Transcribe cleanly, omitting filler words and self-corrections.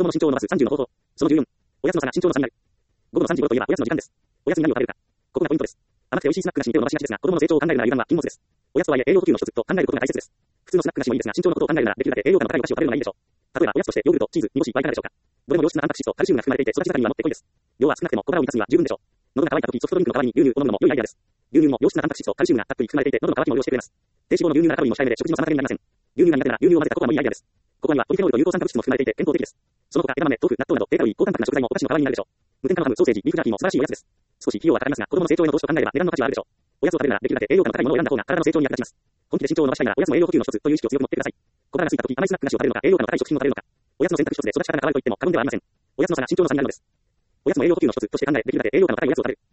供の身長を伸ばす30の方法。その14。おやつの差が身長の差になる。午後の3時頃といえばおやつの時間です。おやつに何を食べるか。ここがポイントです。甘くて美味しいスナックが身長を伸ばしがちですが、子供の成長を考えるなら油断は禁物です。おやつとはいえ栄養補給の一つと考えることが大切です。普通のスナック菓子もいいですが、身長のことを考えるならできるだけ栄養価の高いお菓子を食べるのがいいでしょう。例えばおやつとしてヨーグルト、チーズ、煮干しはいかがでしょうか。どれも良質なタンパク質とカルシウムが含まれていて育ち盛りにはもってこいです。量は少なくても小腹を満たすには十分でしょう。喉が渇いた時ソフトドリンクの代わりに牛乳を飲むのも良いアイデアです。牛乳にも良質なタンパク質とカルシウムがたっぷり含まれていて喉の渇きも利用してくれます。低脂肪の牛乳ならカロリーも控えめで食事の妨げになりません。牛乳が苦手なら牛乳を混ぜたココアもいいアイデアです。ココアにはポリフェノールと有効酸化物質も含まれていて健康的です。その他枝豆、豆腐、納豆など低カロリー高タンパクな食材もお菓子の代わりになるでしょう。無添加のハム、ソーセージ、ビーフジャーキーも素晴らしいおやつです。少し費用はかかりますが子供の成長への投資と考えれば値段の価値はあるでしょう。おやつを食べるならできるだけ栄養価の高いものを選んだ方が体の成長に役立ちます。本気で身長を伸ばしたいならおやつも栄養補給の一つという意識を強く持ってください。小腹が空いた時甘いスナック菓子を食べるのか栄養価の高い食品を食べるのか。おやつの選択一つで育ち方が変わると言っても過言ではありません。おやつの差が身長の差になるのです。おやつも栄養補給の一つとして考えできるだけ栄養価の高いおやつを食べる。